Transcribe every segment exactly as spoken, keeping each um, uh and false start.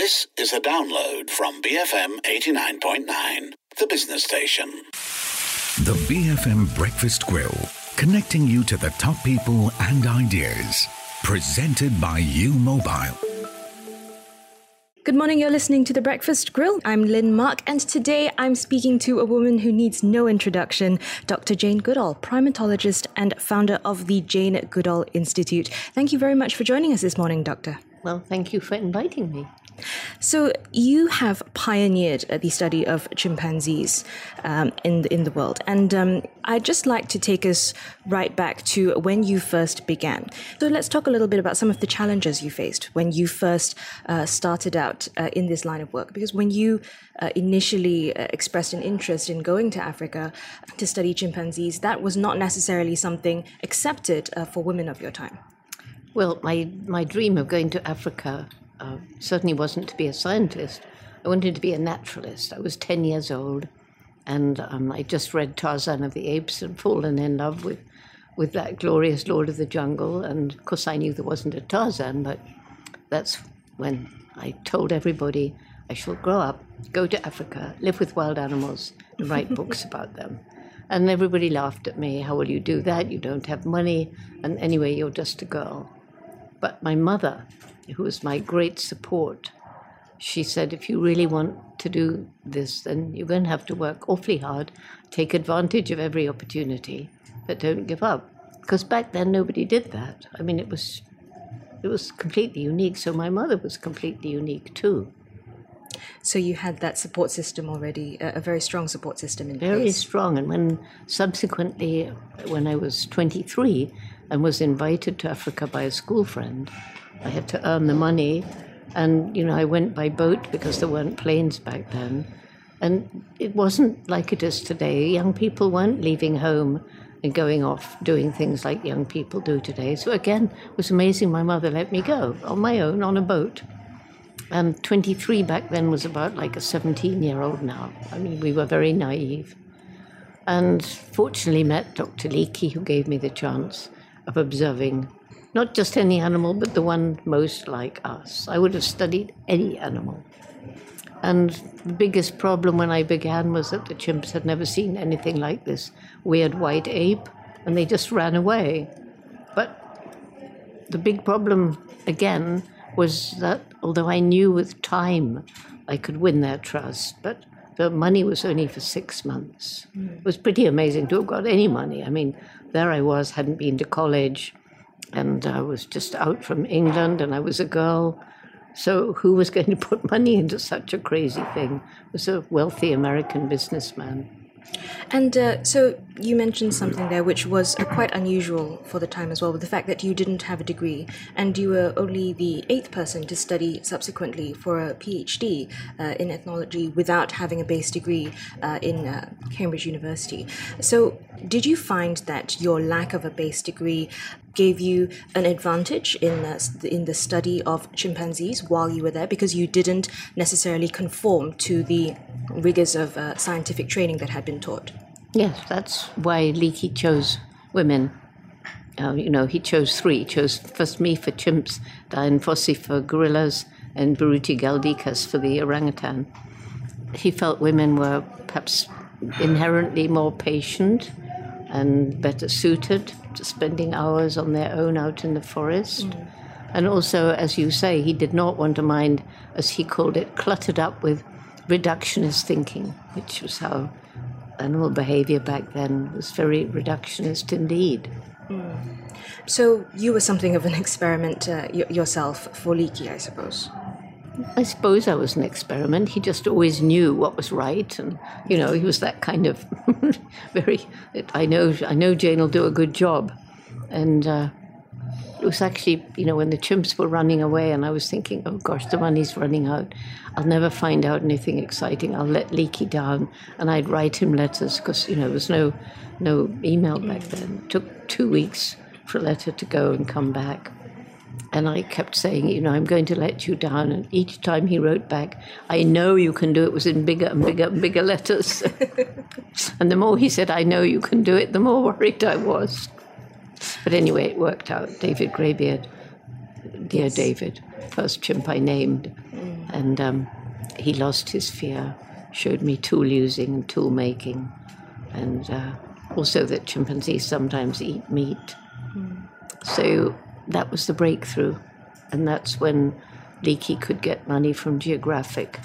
This is a download from B F M eighty-nine point nine, the business station. The B F M Breakfast Grill, connecting you to the top people and ideas. Presented by U Mobile. Good morning, you're listening to The Breakfast Grill. I'm Lynn Mark, and today I'm speaking to a woman who needs no introduction, Doctor Jane Goodall, primatologist and founder of the Jane Goodall Institute. Thank you very much for joining us this morning, Doctor. Well, thank you for inviting me. So you have pioneered uh, the study of chimpanzees um, in, the, in the world. And um, I'd just like to take us right back to when you first began. So let's talk a little bit about some of the challenges you faced when you first uh, started out uh, in this line of work. Because when you uh, initially uh, expressed an interest in going to Africa to study chimpanzees, that was not necessarily something accepted uh, for women of your time. Well, my, my dream of going to Africa Uh, certainly wasn't to be a scientist. I wanted to be a naturalist. I was ten years old, and um, I just read Tarzan of the Apes and fallen in love with, with that glorious Lord of the Jungle. And of course I knew there wasn't a Tarzan, but that's when I told everybody I shall grow up, go to Africa, live with wild animals, and write books about them. And everybody laughed at me. How will you do that? You don't have money. And anyway, you're just a girl. But my mother, who was my great support, she said, if you really want to do this, then you're going to have to work awfully hard, take advantage of every opportunity, but don't give up. Because back then, nobody did that. I mean, it was it was completely unique. So my mother was completely unique, too. So you had that support system already, a, a very strong support system in place. Very strong. And when subsequently, when I was twenty-three and was invited to Africa by a school friend, I had to earn the money, and, you know, I went by boat because there weren't planes back then. And it wasn't like it is today. Young people weren't leaving home and going off doing things like young people do today. So again, it was amazing my mother let me go on my own on a boat. And twenty-three back then was about like a seventeen-year-old now. I mean, we were very naive. And fortunately met Doctor Leakey, who gave me the chance of observing not just any animal, but the one most like us. I would have studied any animal. And the biggest problem when I began was that the chimps had never seen anything like this weird white ape, and they just ran away. But the big problem, again, was that although I knew with time I could win their trust, but the money was only for six months. Mm. It was pretty amazing to have got any money. I mean, there I was, hadn't been to college, and I was just out from England, and I was a girl. So who was going to put money into such a crazy thing? It was a wealthy American businessman. And uh, so you mentioned something there which was uh, quite unusual for the time as well, with the fact that you didn't have a degree, and you were only the eighth person to study subsequently for a PhD uh, in ethnology without having a base degree uh, in uh, Cambridge University. So did you find that your lack of a base degree gave you an advantage in uh, in the study of chimpanzees while you were there, because you didn't necessarily conform to the rigors of uh, scientific training that had been taught? Yes, that's why Leakey chose women. Uh, you know, he chose three. He chose first me for chimps, Dian Fossey for gorillas, and Biruti Galdikas for the orangutan. He felt women were perhaps inherently more patient and better suited to spending hours on their own out in the forest. Mm. And also, as you say, he did not want a mind, as he called it, cluttered up with reductionist thinking, which was how animal behavior back then was very reductionist indeed. Mm. So you were something of an experiment uh, y- yourself for Leakey, I suppose. I suppose I was an experiment. He just always knew what was right, and you know, he was that kind of very. I know, I know, Jane will do a good job, and uh, it was actually, you know, when the chimps were running away, and I was thinking, oh gosh, the money's running out. I'll never find out anything exciting. I'll let Leakey down, and I'd write him letters because you know there was no, no email back then. It took two weeks for a letter to go and come back. And I kept saying, you know, I'm going to let you down. And each time he wrote back, I know you can do it, was in bigger and bigger and bigger letters. And the more he said, I know you can do it, the more worried I was. But anyway, it worked out. David Greybeard dear Yes. David, first chimp I named. Mm. And um, he lost his fear, showed me tool using and tool making, and uh, also that chimpanzees sometimes eat meat. Mm. So that was the breakthrough. And that's when Leakey could get money from Geographic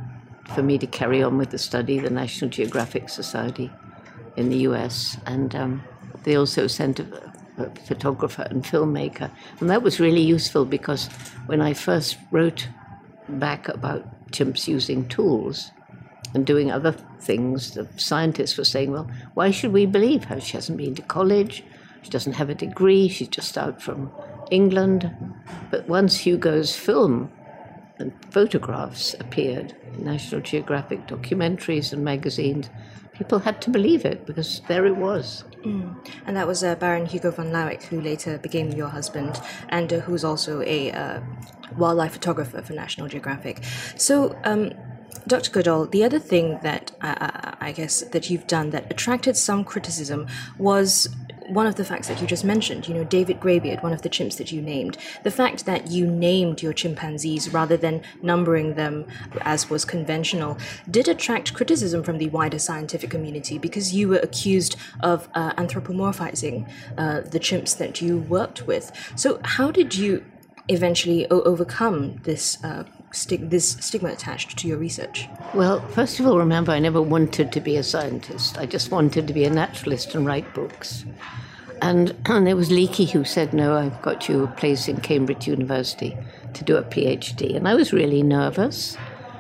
for me to carry on with the study, the National Geographic Society in the U S. And um, they also sent a, a photographer and filmmaker. And that was really useful because when I first wrote back about chimps using tools and doing other things, the scientists were saying, well, why should we believe her? She hasn't been to college, she doesn't have a degree, she's just out from England. But once Hugo's film and photographs appeared in National Geographic documentaries and magazines, people had to believe it because there it was. Mm. And that was uh, Baron Hugo von Lauwijk, who later became your husband, and uh, who's also a uh, wildlife photographer for National Geographic. So, um, Doctor Goodall, the other thing that uh, I guess that you've done that attracted some criticism was one of the facts that you just mentioned, you know, David Greybeard, one of the chimps that you named. The fact that you named your chimpanzees rather than numbering them as was conventional did attract criticism from the wider scientific community because you were accused of uh, anthropomorphizing uh, the chimps that you worked with. So how did you eventually o- overcome this uh, sti- this stigma attached to your research? Well, first of all, remember, I never wanted to be a scientist. I just wanted to be a naturalist and write books. And, and it was Leakey who said, no, I've got you a place in Cambridge University to do a PhD. And I was really nervous.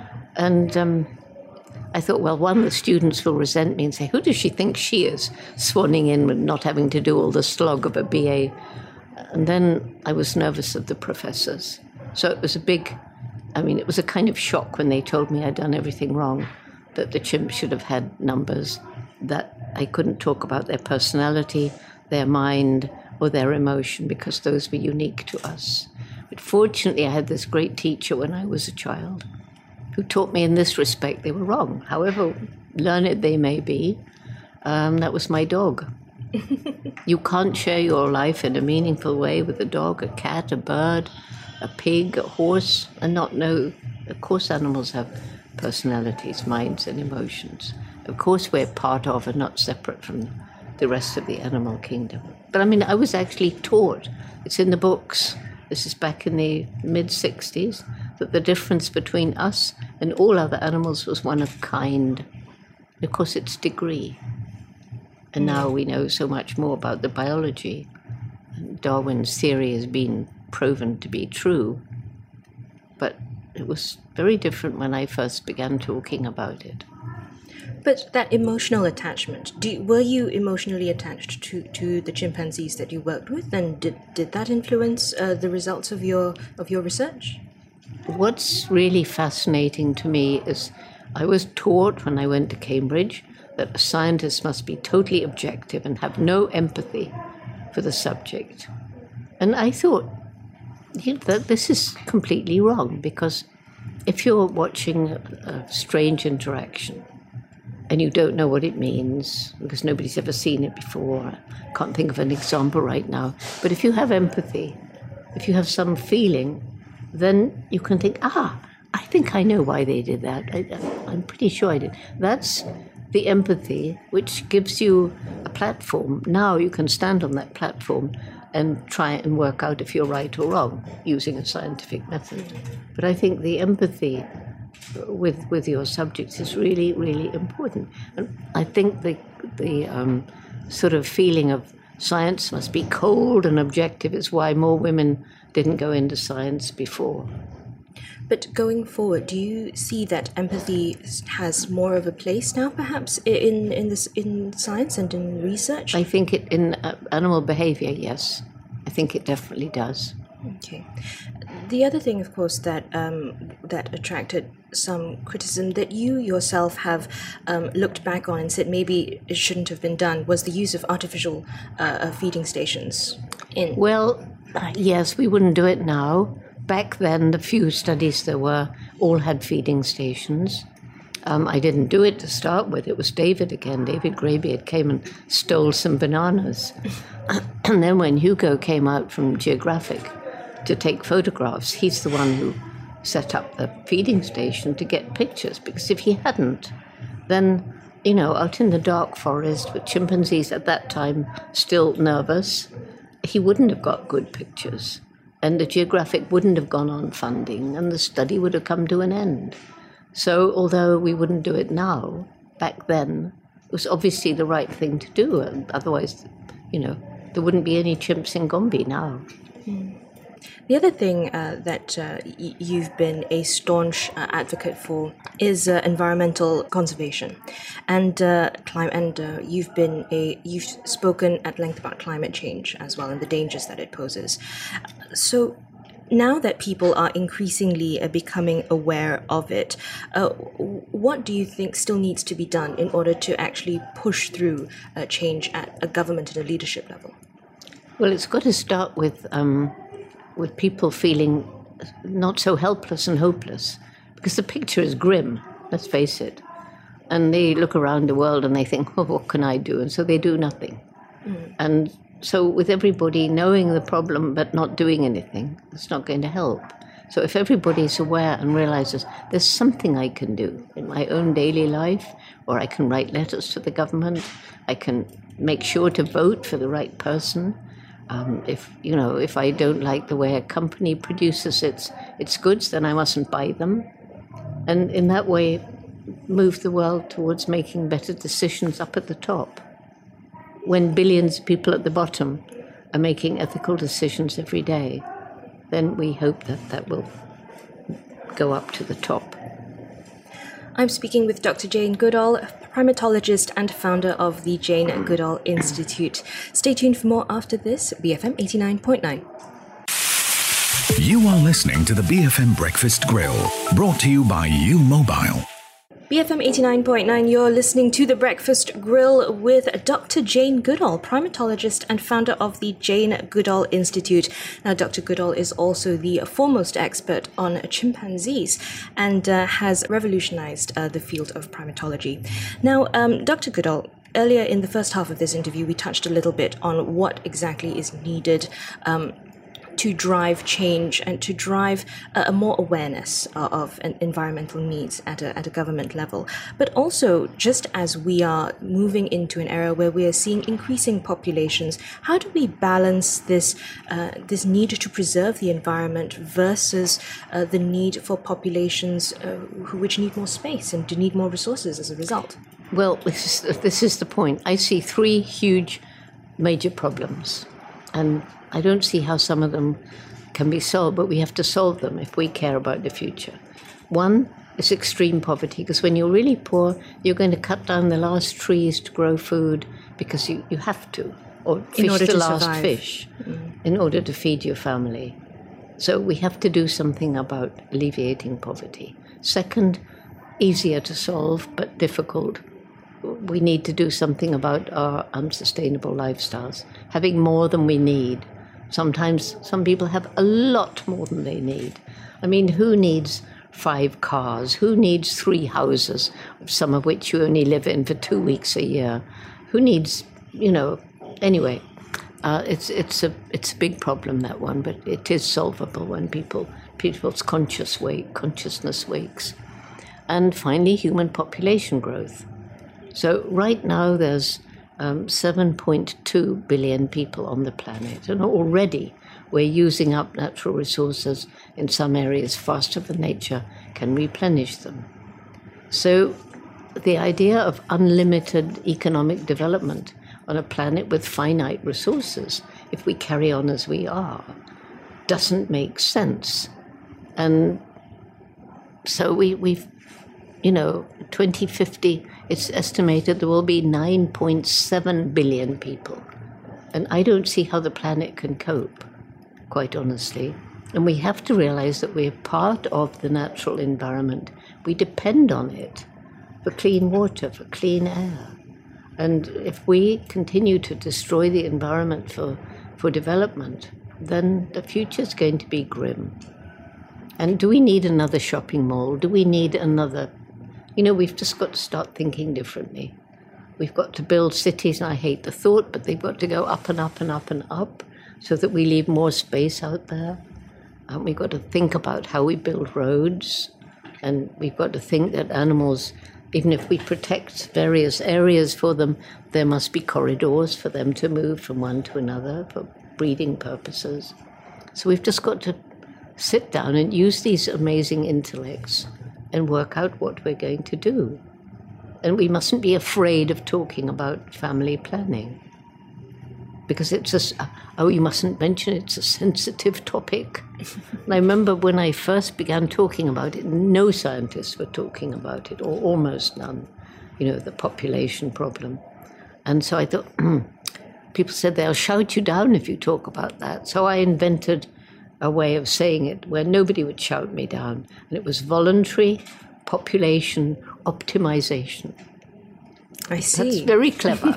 And um, I thought, well, one, the students will resent me and say, who does she think she is, swanning in with not having to do all the slog of a B A? And then I was nervous of the professors. So it was a big, I mean, it was a kind of shock when they told me I'd done everything wrong, that the chimps should have had numbers, that I couldn't talk about their personality, their mind, or their emotion, because those were unique to us. But fortunately, I had this great teacher when I was a child who taught me in this respect they were wrong. However learned they may be, um, that was my dog. You can't share your life in a meaningful way with a dog, a cat, a bird, a pig, a horse, and not know. Of course, animals have personalities, minds, and emotions. Of course, we're part of and not separate from the rest of the animal kingdom. But I mean, I was actually taught, it's in the books, this is back in the mid-sixties, that the difference between us and all other animals was one of kind. Of course, it's degree. And now we know so much more about the biology. And Darwin's theory has been proven to be true. But it was very different when I first began talking about it. But that emotional attachment, do, were you emotionally attached to, to the chimpanzees that you worked with, and did, did that influence uh, the results of your of your research? What's really fascinating to me is I was taught when I went to Cambridge that a scientist must be totally objective and have no empathy for the subject. And I thought, you know, that this is completely wrong, because if you're watching a, a strange interaction and you don't know what it means, because nobody's ever seen it before, I can't think of an example right now, but if you have empathy, if you have some feeling, then you can think, ah, I think I know why they did that. I, I'm pretty sure I did. That's the empathy, which gives you a platform. Now you can stand on that platform and try and work out if you're right or wrong using a scientific method. But I think the empathy with with your subjects is really, really important. And I think the the um, sort of feeling of science must be cold and objective is why more women didn't go into science before. But going forward, do you see that empathy has more of a place now, perhaps, in in this in science and in research? I think it in uh, animal behavior, yes. I think it definitely does. Okay. The other thing, of course, that um, that attracted some criticism that you yourself have um, looked back on and said maybe it shouldn't have been done was the use of artificial uh, feeding stations. In Well, yes, we wouldn't do it now. Back then, the few studies there were all had feeding stations. Um, I didn't do it to start with. It was David again. David Greybeard came and stole some bananas. And then when Hugo came out from Geographic, to take photographs. He's the one who set up the feeding station to get pictures, because if he hadn't, then, you know, out in the dark forest with chimpanzees at that time still nervous, he wouldn't have got good pictures. And the Geographic wouldn't have gone on funding, and the study would have come to an end. So although we wouldn't do it now, back then, it was obviously the right thing to do. And otherwise, you know, there wouldn't be any chimps in Gombe now. Mm. The other thing uh, that uh, y- you've been a staunch uh, advocate for is uh, environmental conservation, and uh, clim- and uh, you've been a you've spoken at length about climate change as well and the dangers that it poses. So now that people are increasingly uh, becoming aware of it, uh, what do you think still needs to be done in order to actually push through uh, change at a government and a leadership level? Well, it's got to start with um, with people feeling not so helpless and hopeless, because the picture is grim, let's face it. And they look around the world and they think, oh, what can I do? And so they do nothing. Mm. And so with everybody knowing the problem but not doing anything, it's not going to help. So if everybody is aware and realizes there's something I can do in my own daily life, or I can write letters to the government, I can make sure to vote for the right person. Um, if, you know, if I don't like the way a company produces its its goods, then I mustn't buy them. And in that way, move the world towards making better decisions up at the top. When billions of people at the bottom are making ethical decisions every day, then we hope that that will go up to the top. I'm speaking with Doctor Jane Goodall, primatologist and founder of the Jane Goodall Institute. Stay tuned for more after this, B F M eighty-nine point nine. You are listening to the B F M Breakfast Grill, brought to you by U Mobile. B F M eighty-nine point nine, you're listening to The Breakfast Grill with Doctor Jane Goodall, primatologist and founder of the Jane Goodall Institute. Now, Doctor Goodall is also the foremost expert on chimpanzees and uh, has revolutionized uh, the field of primatology. Now, um, Doctor Goodall, earlier in the first half of this interview, we touched a little bit on what exactly is needed um, to drive change and to drive a, a more awareness uh, of an environmental needs at a, at a government level. But also, just as we are moving into an era where we are seeing increasing populations, how do we balance this uh, this need to preserve the environment versus uh, the need for populations uh, who, which need more space and to need more resources as a result? Well, this is, this is the point. I see three huge major problems, and I don't see how some of them can be solved, but we have to solve them if we care about the future. One is extreme poverty, because when you're really poor, you're going to cut down the last trees to grow food because you, you have to, or fish the last survive. fish mm. in order to feed your family. So we have to do something about alleviating poverty. Second, easier to solve but difficult. We need to do something about our unsustainable lifestyles, having more than we need. Sometimes some people have a lot more than they need. I mean, who needs five cars? Who needs three houses, some of which you only live in for two weeks a year? Who needs, you know, anyway, uh, it's it's a it's a big problem, that one, but it is solvable when people people's conscious wake, consciousness wakes. And finally, human population growth. So right now there's um, seven point two billion people on the planet, and already we're using up natural resources in some areas faster than nature can replenish them. So the idea of unlimited economic development on a planet with finite resources, if we carry on as we are, doesn't make sense. And so we, we've, you know, twenty fifty, it's estimated there will be nine point seven billion people. And I don't see how the planet can cope, quite honestly. And we have to realize that we're part of the natural environment. We depend on it for clean water, for clean air. And if we continue to destroy the environment for, for development, then the future's going to be grim. And do we need another shopping mall? Do we need another... You know, we've just got to start thinking differently. We've got to build cities, and I hate the thought, but they've got to go up and up and up and up so that we leave more space out there. And we've got to think about how we build roads, and we've got to think that animals, even if we protect various areas for them, there must be corridors for them to move from one to another for breeding purposes. So we've just got to sit down and use these amazing intellects and work out what we're going to do. And we mustn't be afraid of talking about family planning, because it's a, oh, you mustn't mention it's a sensitive topic. And I remember when I first began talking about it, no scientists were talking about it, or almost none, you know, the population problem. And so I thought, people said they'll shout you down if you talk about that. So I invented a way of saying it where nobody would shout me down. And it was voluntary population optimization. I see. That's very clever.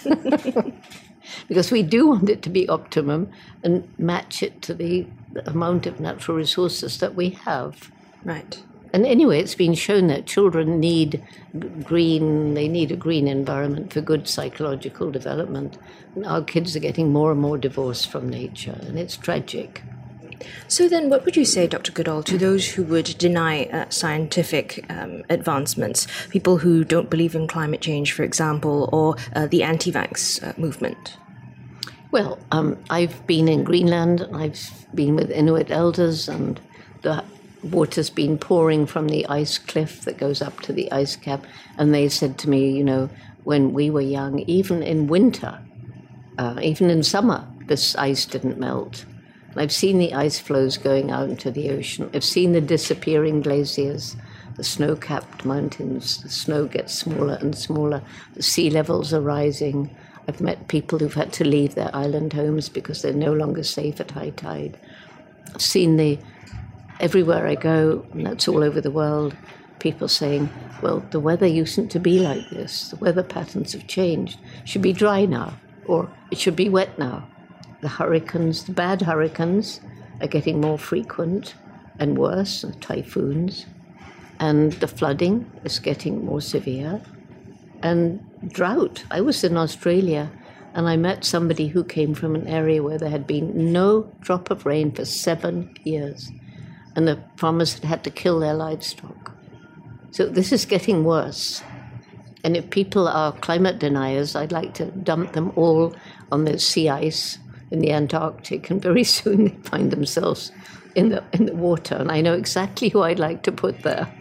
Because we do want it to be optimum and match it to the, the amount of natural resources that we have. Right. And anyway, it's been shown that children need green, they need a green environment for good psychological development. And our kids are getting more and more divorced from nature, and it's tragic. So then, what would you say, Doctor Goodall, to those who would deny uh, scientific um, advancements, people who don't believe in climate change, for example, or uh, the anti-vax uh, movement? Well, um, I've been in Greenland, I've been with Inuit elders, and the water's been pouring from the ice cliff that goes up to the ice cap, and they said to me, you know, when we were young, even in winter, uh, even in summer, this ice didn't melt. I've seen the ice flows going out into the ocean. I've seen the disappearing glaciers, the snow-capped mountains. The snow gets smaller and smaller. The sea levels are rising. I've met people who've had to leave their island homes because they're no longer safe at high tide. I've seen the, everywhere I go, and that's all over the world, people saying, well, the weather usedn't to be like this. The weather patterns have changed. It should be dry now, or it should be wet now. The hurricanes, the bad hurricanes, are getting more frequent and worse, the typhoons. And the flooding is getting more severe. And drought. I was in Australia, and I met somebody who came from an area where there had been no drop of rain for seven years. And the farmers had had to kill their livestock. So this is getting worse. And if people are climate deniers, I'd like to dump them all on the sea ice in the Antarctic, and very soon they find themselves in the in the water, and I know exactly who I'd like to put there.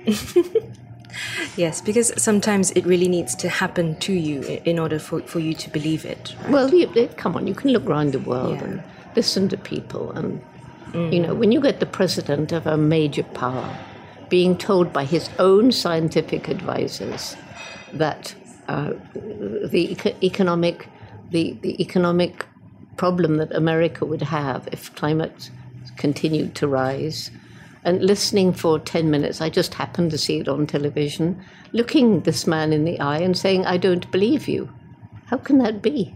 Yes, because sometimes it really needs to happen to you in order for, for you to believe it. Right? Well, you, it, come on, you can look around the world Yeah. and listen to people, and mm. you know, when you get the president of a major power being told by his own scientific advisors that uh, the eco- economic the, the economic problem that America would have if climate continued to rise, and listening for ten minutes, I just happened to see it on television, looking this man in the eye and saying, I don't believe you. How can that be?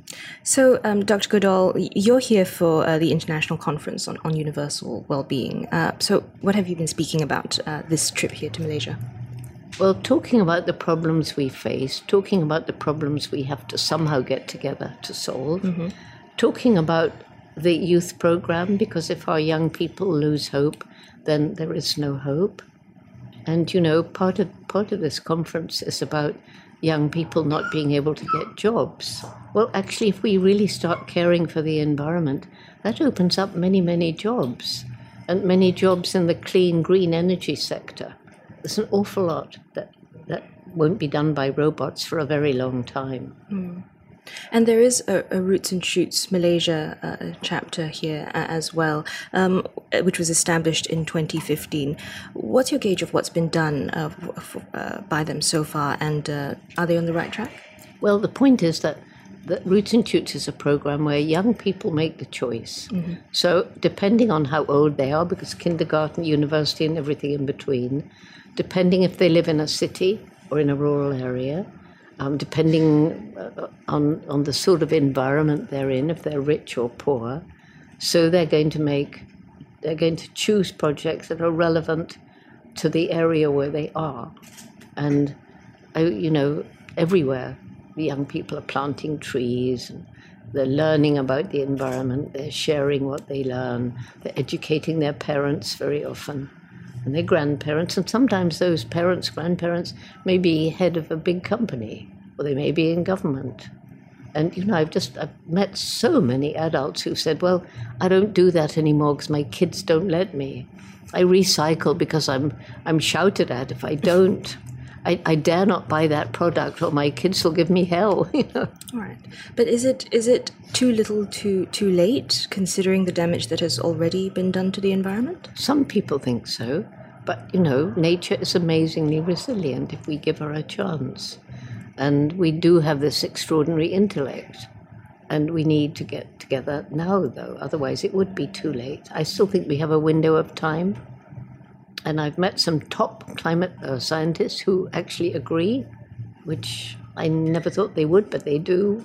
So, um, Doctor Goodall, you're here for uh, the International Conference on, on Universal Wellbeing. Uh, so what have you been speaking about uh, this trip here to Malaysia? Well, talking about the problems we face, talking about the problems we have to somehow get together to solve, mm-hmm. talking about the youth program, because if our young people lose hope, then there is no hope. And, you know, part of part of this conference is about young people not being able to get jobs. Well, actually, if we really start caring for the environment, that opens up many, many jobs, and many jobs in the clean, green energy sector. There's an awful lot that, that won't be done by robots for a very long time. Mm. And there is a, a Roots and Shoots Malaysia uh, chapter here uh, as well, um, which was established in twenty fifteen. What's your gauge of what's been done uh, f- uh, by them so far, and uh, are they on the right track? Well, the point is that, that Roots and Shoots is a program where young people make the choice. Mm-hmm. So depending on how old they are, because kindergarten, university and everything in between, depending if they live in a city or in a rural area, Um, depending uh, on, on the sort of environment they're in, if they're rich or poor. So they're going to make, they're going to choose projects that are relevant to the area where they are. And, uh, you know, everywhere the young people are planting trees and They're learning about the environment, they're sharing what they learn, they're educating their parents very often, and their grandparents, and sometimes those parents, grandparents, may be head of a big company, or they may be in government. And, you know, I've just I've met so many adults who said, well, I don't do that anymore because my kids don't let me. I recycle because I'm I'm shouted at if I don't. I, I dare not buy that product or my kids will give me hell. You know? All right. But is it is it too little too too late, considering the damage that has already been done to the environment? Some people think so. But, you know, nature is amazingly resilient if we give her a chance. And we do have this extraordinary intellect. And we need to get together now, though. Otherwise, it would be too late. I still think we have a window of time. And I've met some top climate uh, scientists who actually agree, which I never thought they would, but they do.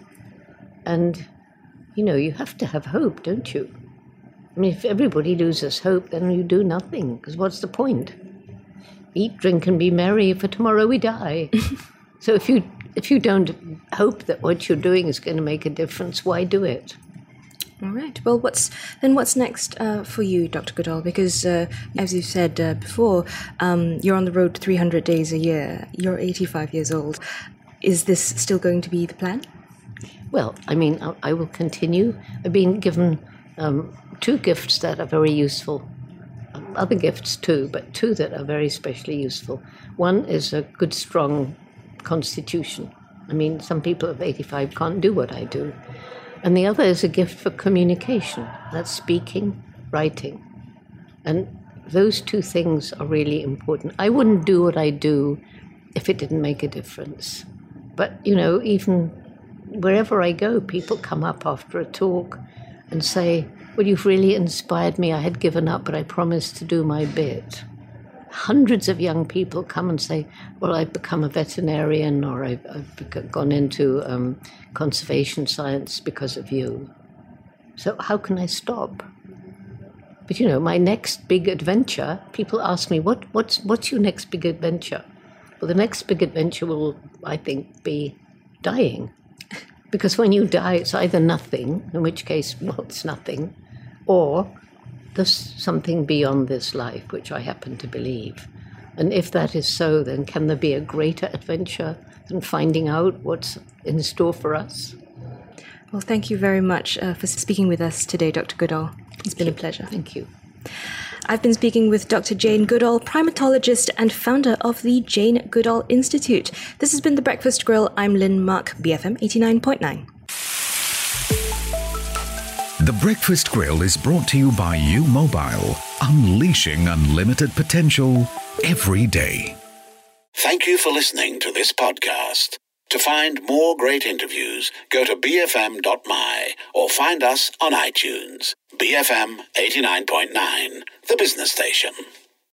And, you know, you have to have hope, don't you? I mean, if everybody loses hope, then you do nothing, because what's the point? Eat, drink, and be merry, for tomorrow we die. So if you if you don't hope that what you're doing is going to make a difference, why do it? All right. Well, what's then what's next uh, for you, Doctor Goodall? Because, uh, as you said uh, before, um, you're on the road three hundred days a year. You're eighty-five years old. Is this still going to be the plan? Well, I mean, I, I will continue. I've been given um, two gifts that are very useful. Um, other gifts too, but two that are very especially useful. One is a good, strong constitution. I mean, some people of eighty-five can't do what I do. And the other is a gift for communication. That's speaking, writing. And those two things are really important. I wouldn't do what I do if it didn't make a difference. But, you know, even wherever I go, people come up after a talk and say, well, you've really inspired me. I had given up, but I promised to do my bit. Hundreds of young people come and say, well, I've become a veterinarian, or I've, I've gone into um, conservation science because of you. So how can I stop? But, you know, my next big adventure, people ask me, what, what's, what's your next big adventure? Well, the next big adventure will, I think, be dying. Because when you die, it's either nothing, in which case, well, it's nothing, or there's something beyond this life, which I happen to believe. And if that is so, then can there be a greater adventure than finding out what's in store for us? Well, thank you very much uh, for speaking with us today, Doctor Goodall. It's been a pleasure. Thank you. I've been speaking with Doctor Jane Goodall, primatologist and founder of the Jane Goodall Institute. This has been The Breakfast Grill. I'm Lynn Mark, B F M eighty-nine point nine. The Breakfast Grill is brought to you by U Mobile, unleashing unlimited potential every day. Thank you for listening to this podcast. To find more great interviews, go to b f m dot m y or find us on iTunes. B F M eighty-nine point nine, the business station.